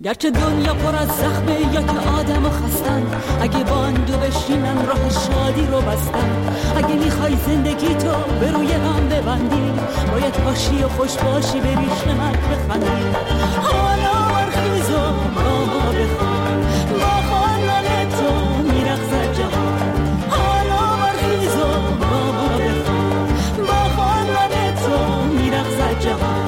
گرچه دنیا پر از زخمه یا که آدم و خستن، اگه با اندو بشینن راه شادی رو بستن. اگه میخوای زندگی تو به روی هم ببندی، باید باشی و خوش باشی، بریش نمک بخندی. حالا برخیز و با ما بخوان، با خواندن تو میرقصد جهان. حالا برخیز و با ما بخوان، با خواندن تو میرقصد جهان.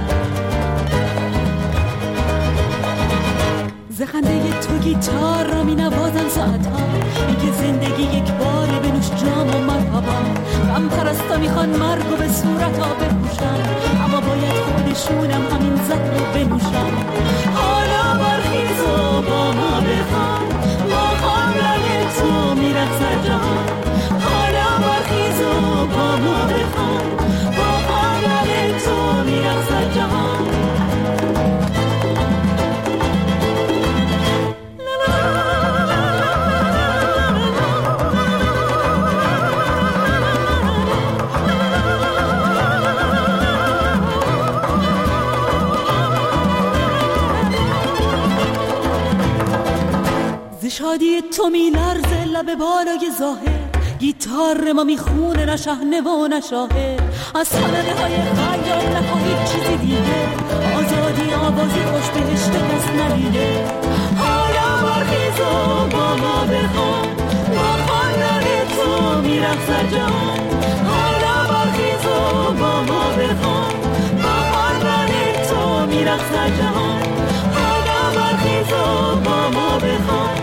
زخنده تو گیتار را می نوازن ساعتها، میگه زندگی یک باره بنوش جام و مرحبا. غم پرستا میخوان مرگ و به صورت ها بپوشن، اما باید خودشونم همین زهر رو بنوشن. حالا برخیز و با ما بخوان، با خواندن تو میرقصد جهان. حالا برخیز و با ما بخوان، با خواندن تو میرقصد جهان. شادی تو می لرزه لب بالای ظاهر، گیتار ما میخونه نه شحنه و نه شاهد. از خانه های خیال نخواهید چیزی دیگه، آزادی آوازی خوش بهشت کس ندیده. حالا برخیز و با ما بخوان، با خواندن تو میرقصد جهان. حالا برخیز و با ما بخوان، با خواندن تو میرقصد جهان. حالا برخیز و با ما بخوان،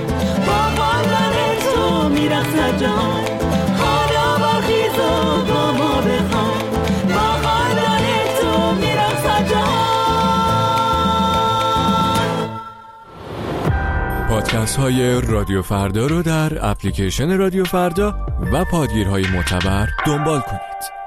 میرقصد جهان. حالا برخیز و با ما بخوان، با خواندن تو میرقصد جهان. پادکست های رادیو فردا رو در اپلیکیشن رادیو فردا و پادگیرهای معتبر دنبال کنید.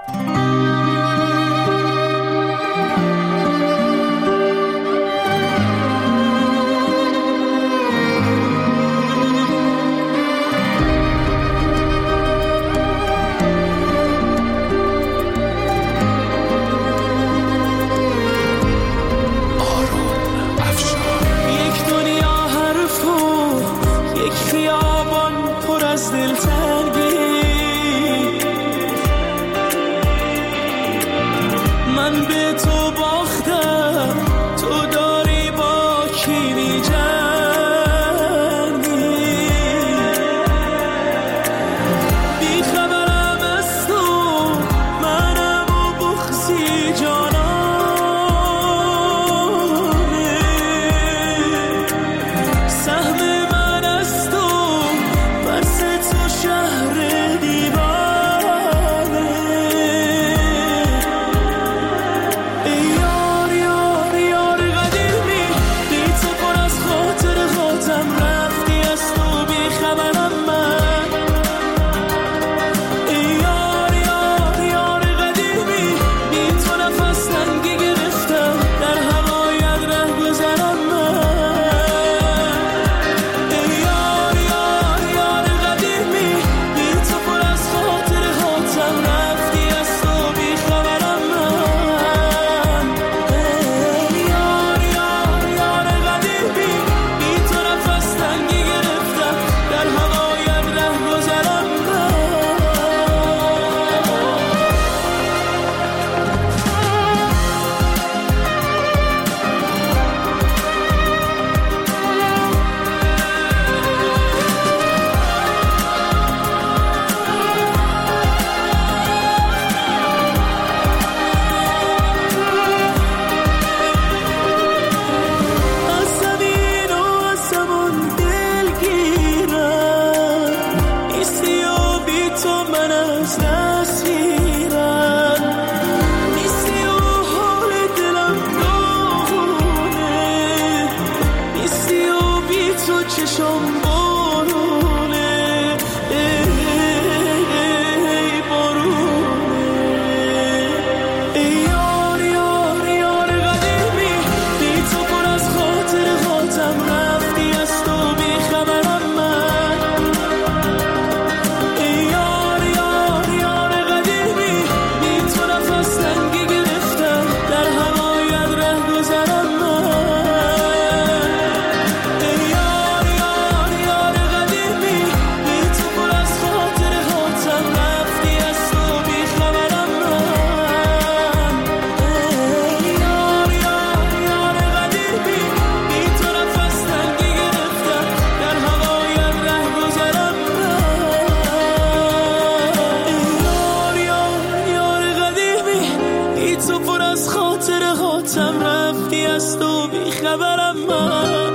یادتم رفتی از تو بی خبرم من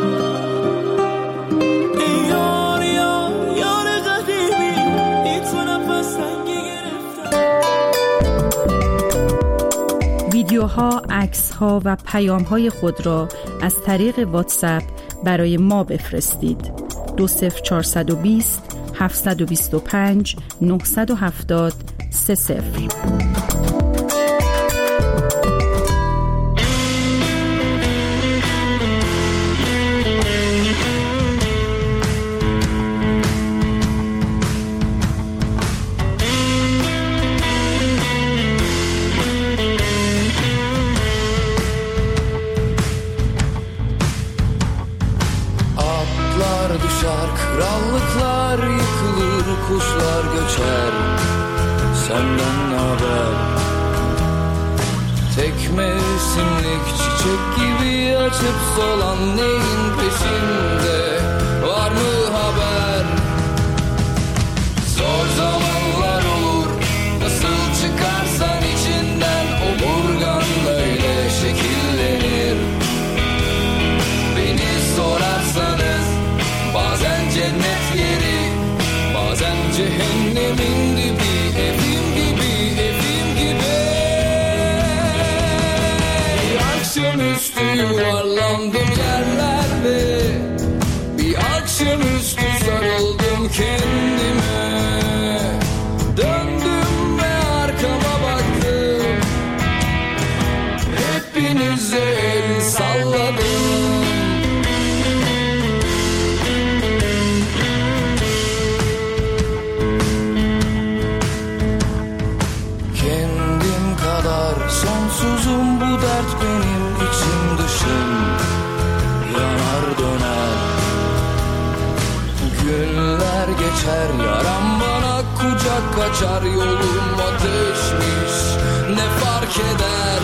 یار یار یار قدیمی ای تو نفس تنگی گرفتم. ویدیوها، عکس‌ها و پیام‌های خود را از طریق واتساپ برای ما بفرستید. 20420 725 970 30. Düşer, krallıklar yıkılır, kuşlar göçer. Senden haber? Tek mevsimlik çiçek gibi açıp solan neyin peşinde? Var mı haber? Zor zamanlar olur, nasıl çıkarsan içinden omurgan böyle şekillenir. Beni sorarsanız bazen cennet yeri, bazen cehennemin dibi, evim gibi, evim gibi. Bir akşamüstü yuvarlandım yerlerde, bir akşamüstü sarıldım kendime. Döndüm ve arkama baktım, hepinize el salladım. Sonsuzum bu dert benim içim dışım, yanar döner. Günler geçer, yaram bana kucak kaçar. Yolum ateşmiş, ne fark eder?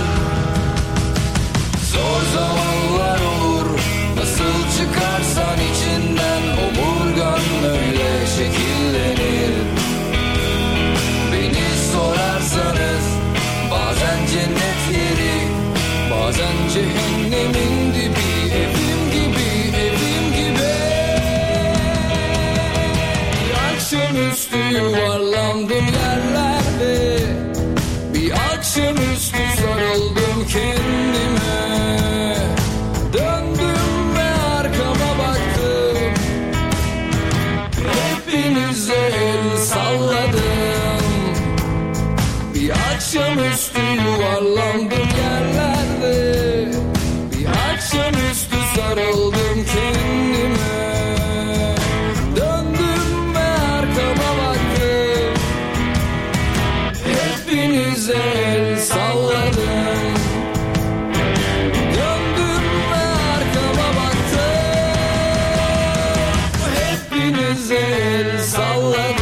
Zor zamanlar olur, nasıl çıkarsan içinden omurgan öyle şekillenir. Beni sorarsanız bazen cennet yeri, bazen cehennemin dibi, evim gibi, evim gibi. Bir akşamüstü yuvarlandım yerlerde, bir akşamüstü sarıldım kendime. Döndüm ve arkama baktım, hepinize el salladım. Bir akşamüstü yuvarlandım yerlerde, bir akşamüstü sarıldım kendime. Döndüm ve arkama baktım, hepinize el salladım. Döndüm ve arkama baktım, hepinize el salladım.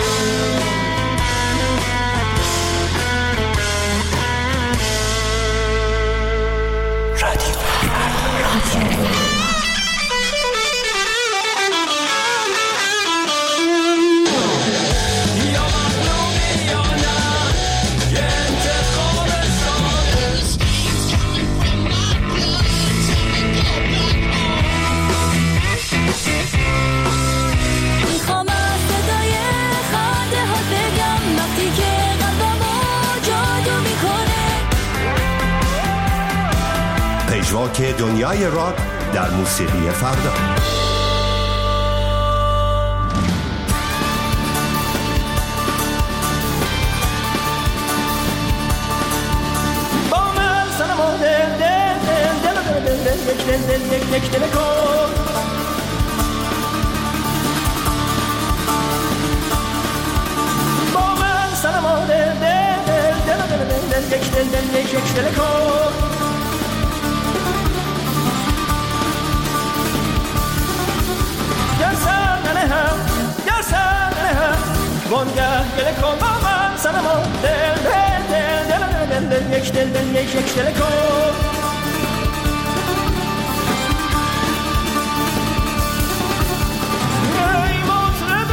پژواک دنیای راک در موسیقی فردا. با من سنم و دل یک دل کن. با من سنم و دل یک دل کن. وانگه گله کن با من سنم و دل یک دل کن. ای مطرب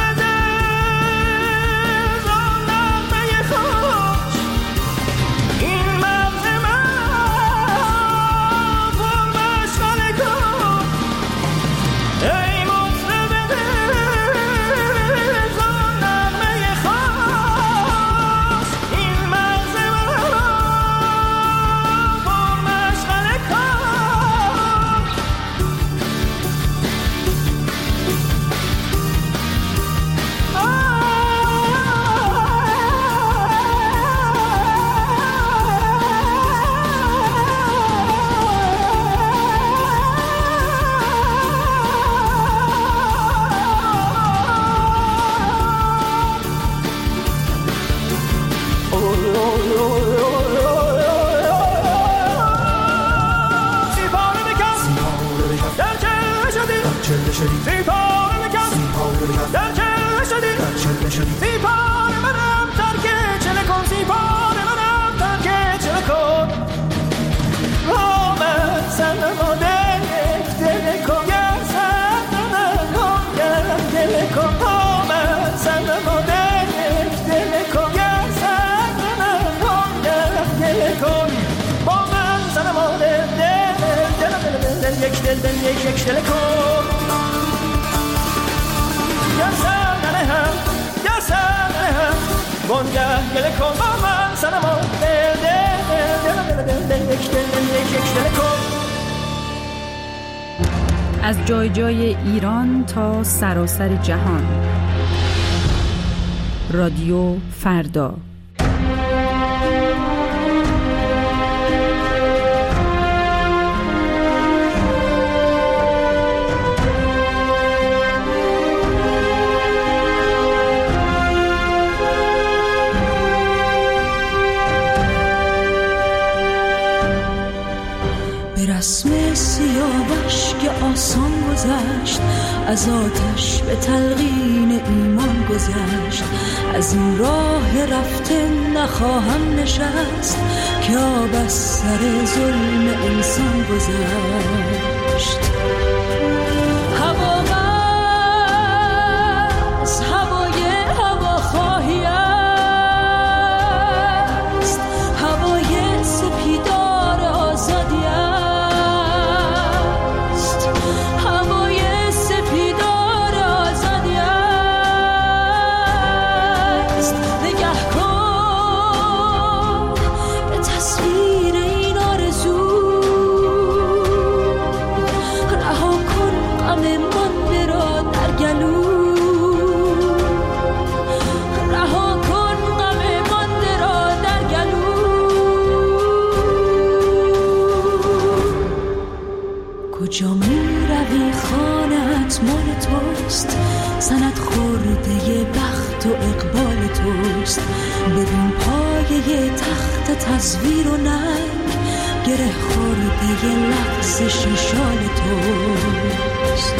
دل آن نغمه خوش این مغز من یک دل کن یا سنه هم یا سنه هم بانگه گل کن با من سنما دل یک دل کن. از جای جای ایران تا سراسر جهان. رادیو فردا. رسم سیاوش که آسان گذشت، از آتش به تلقین ایمان گذشت. از این راه رفته نخواهم نشست، که آب از سر ظلم انسان گذشت. هوا از هوای هواخواهی است، هوای سپیدار آزادی است، هوای سپیدار آزادی است. نگه کن به تصویر این آرزو، رها کن غم مانده را در گلو، رها کن غم مانده را در گلو. کجا می روی خانه‌ات مال توست، سند خورده بخت و اقبال توست. ببین پایه تخت تصویر و ننگ، گره خورده لغزش شال توست.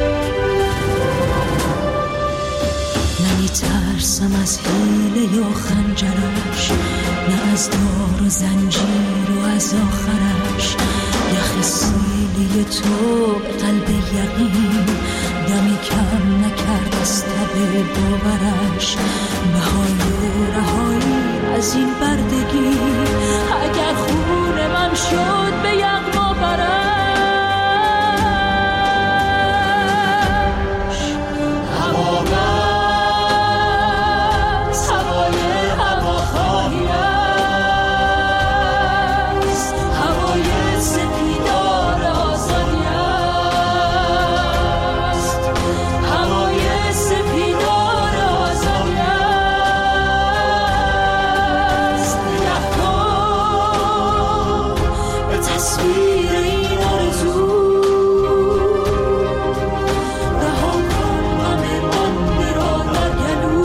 نمی ترسم از حیله یا خنجرش، نه از دار و زنجیر و از آخرش. یخ سیلی تو به قلب یقین، دمی کم نکرد از تب باورش. بهای و رهایی از این بردگی، اگر خون من شد به یغما برش. هوا بس هوای هواخواهی است، هوای سپیدار آزادی است، هوای سپیدار آزادی است. نگه کن به تصویر این آرزو، رها کن غم مانده را در گلو،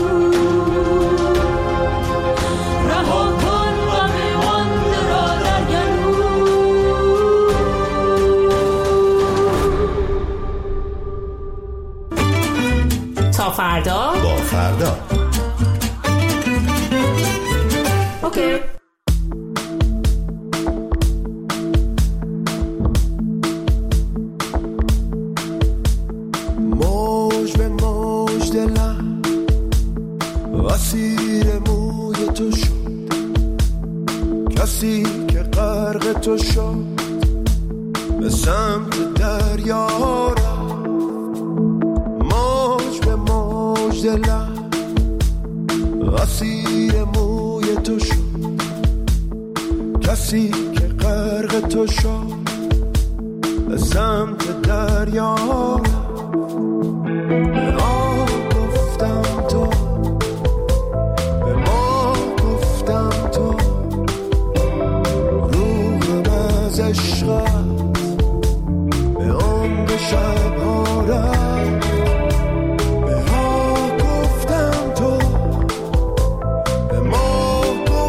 رها کن غم مانده را در گلو. تا فردا. با فردا. اوکی. موج به موج دلم اسیر موی تو شد، کسی که غرق تو شد به سمت دریا رفت. موج به موج دلم اسیر موی تو شد، کسی که غرق تو شد به سمت دریا رفت. به آب گفتم تو، به ما گفتم تو، روحم از عشقت به عمق شبها رفت. به ها گفتم تو، به ما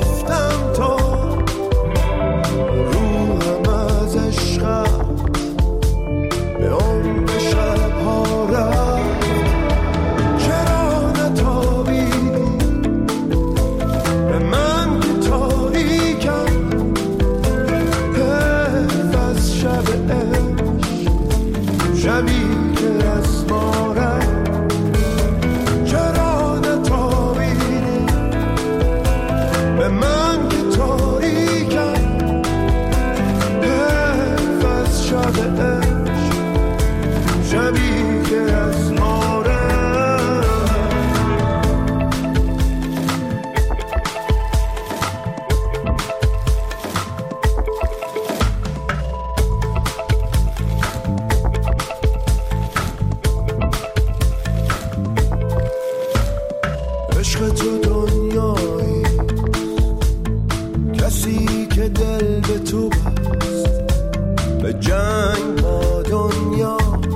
کسی که دل به تو بست، به جنگ با دنیا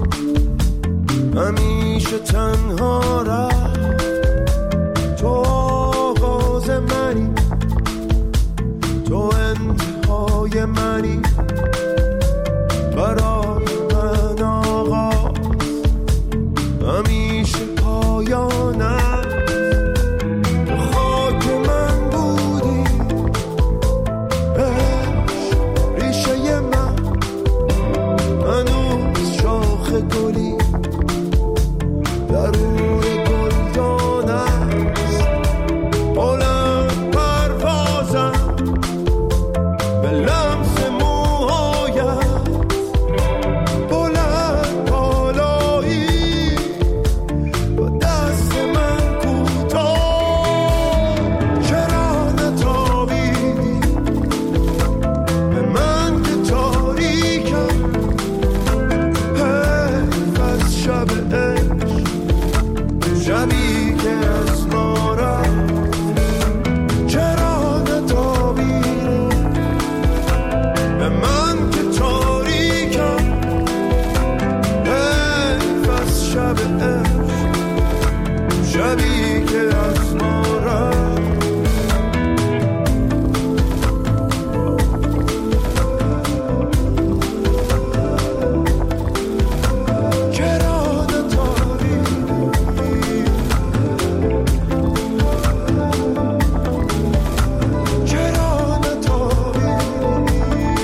همیشه تنها رفت. تو آغاز منی، تو انتهای منی، برای من آغاز همیشه پایانم. تو خاک من بودی، ریشه من هنوز شاخ گلی درون گلدان است. بلند پروازم به لمس موهایت، بلند بالایی با دست من کوتاه. چرا نتابیدی به من که تاریکم، حیف از شب عشق، شبی که از ما رفت. چرا نتابیدی به من که تاریکم، حیف از شب عشق، شبی که از ما رفت. چرا نتابیدی، چرا نتابیدی،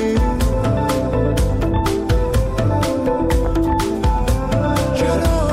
چرا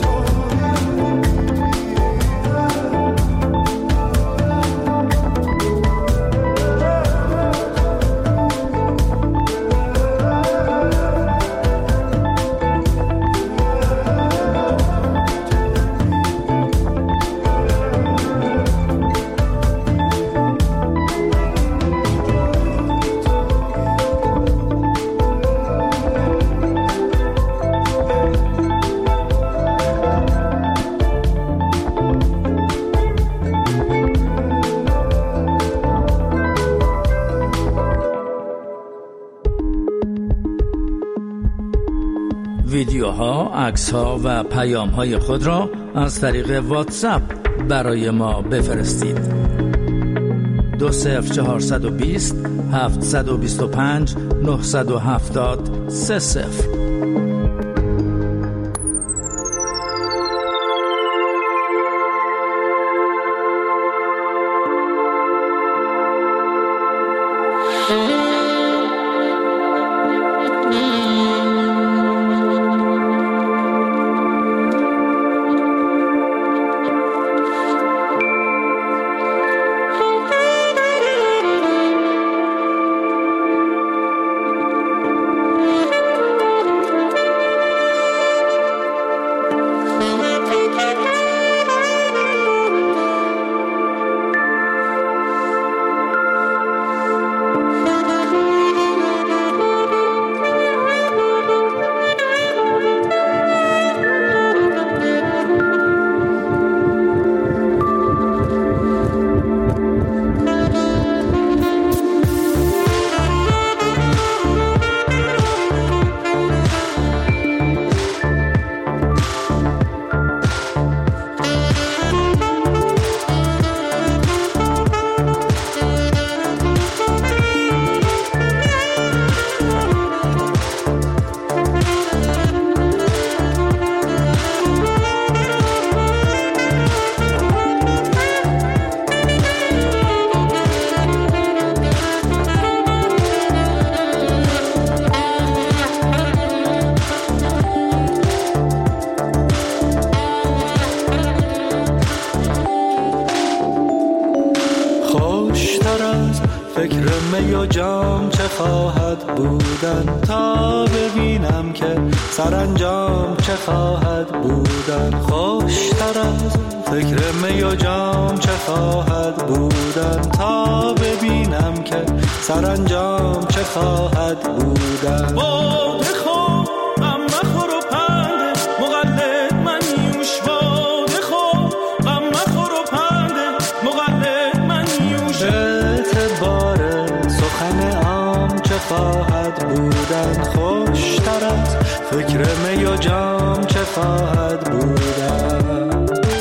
ویدیوها، عکس‌ها و پیام‌های خود را از طریق واتساپ برای ما بفرستید. 20420 725 970 30. فکر می و جام چه خواهد بودن، تا ببینم که سرانجام چه خواهد بودن. خوشتر از فکر می و جام چه خواهد بودن، تا ببینم که سرانجام چه خواهد بودن. باده خوب غم مخور و پنده مقلد من نیوش، باده خوب غم مخور و پنده مقلد من نیوش. اعتبار خواهد بودن، خوشتر از فکر می و جام چه خواهد بودن.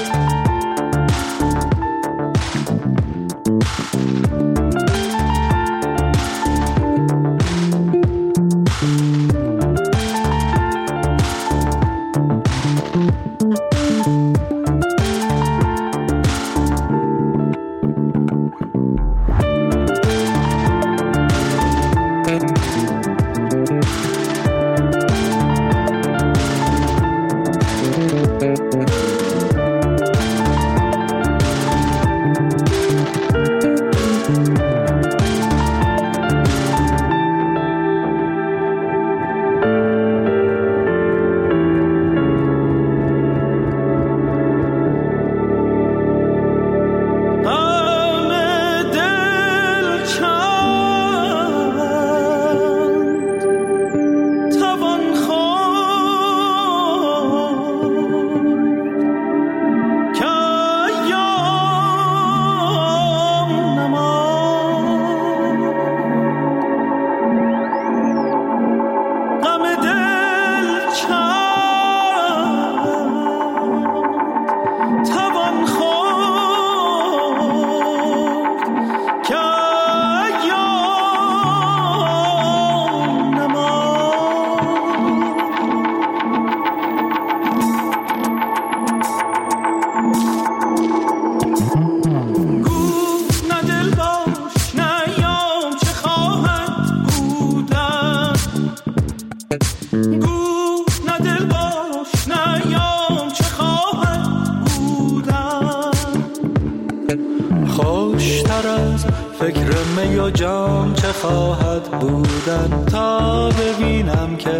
فکر می و جام چه خواهد بودن، تا ببینم که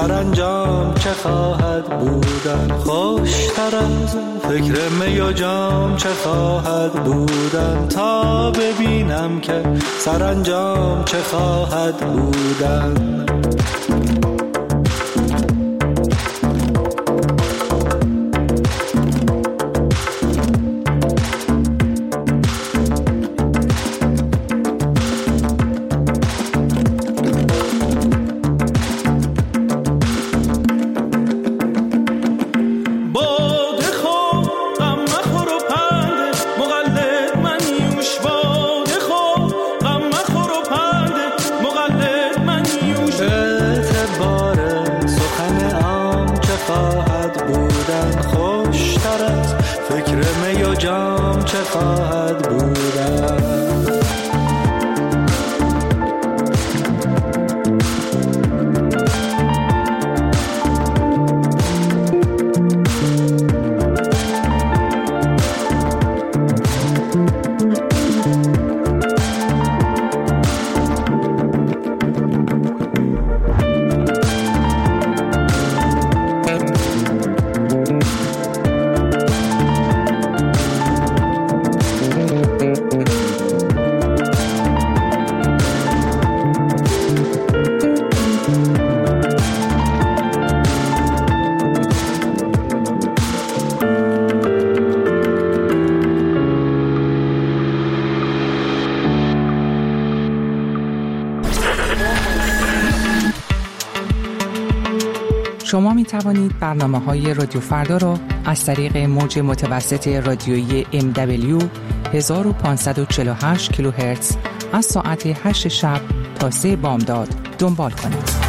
سرانجام چه خواهد بودن. خوشتر از فکر می و جام چه خواهد بودن، تا ببینم که سرانجام چه خواهد بودن. شما می توانید برنامه‌های رادیو فردا را از طریق موج متوسط رادیویی MW 1548 کیلوهرتز از ساعت 8 شب تا 3 بامداد دنبال کنید.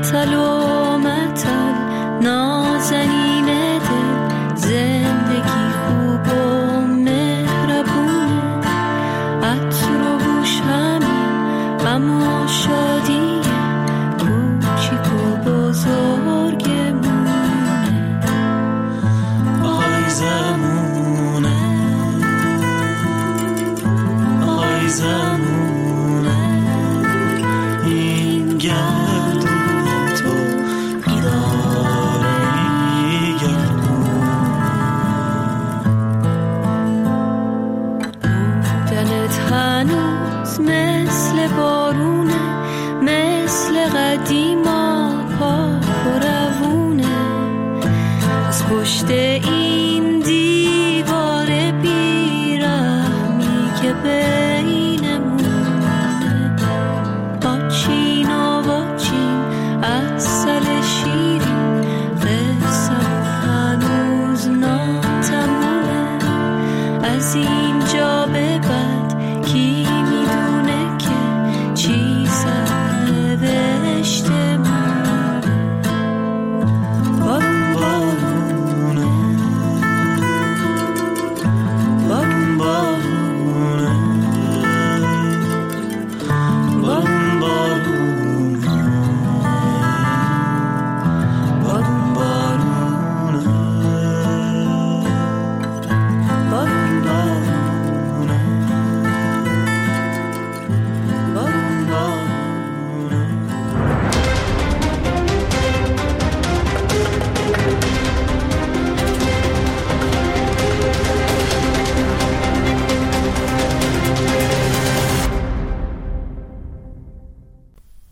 متل و متل نازنین دل، زندگی خوب و مهربونه، عطر و بوش همین اما شادی کوچیک و بزرگمونه. آی زمونه، آی زمونه، این گرد